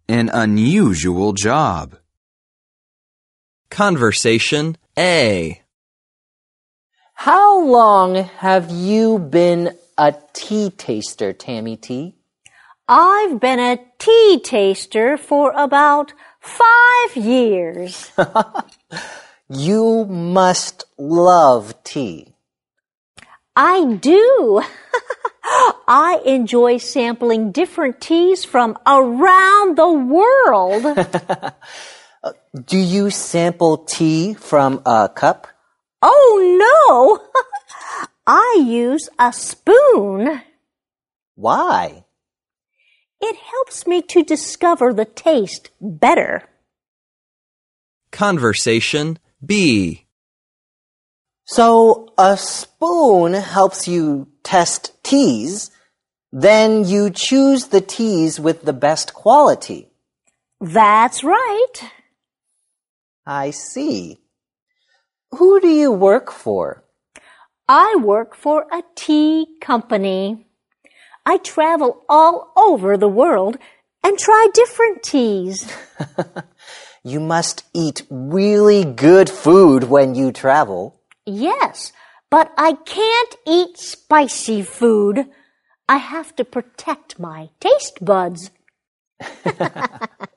an unusual job. Conversation A. How long have you been a tea taster, Tammy T? I've been a tea taster for about 5 years. You must love tea. I do. I enjoy sampling different teas from around the world. Do you sample tea from a cup? Oh, no. I use a spoon. Why? It helps me to discover the taste better. Conversation B. So a spoon helps you test teas, then you choose the teas with the best quality. That's right. I see. Who do you work for? I work for a tea company. I travel all over the world and try different teas. You must eat really good food when you travel. Yes, but I can't eat spicy food. I have to protect my taste buds.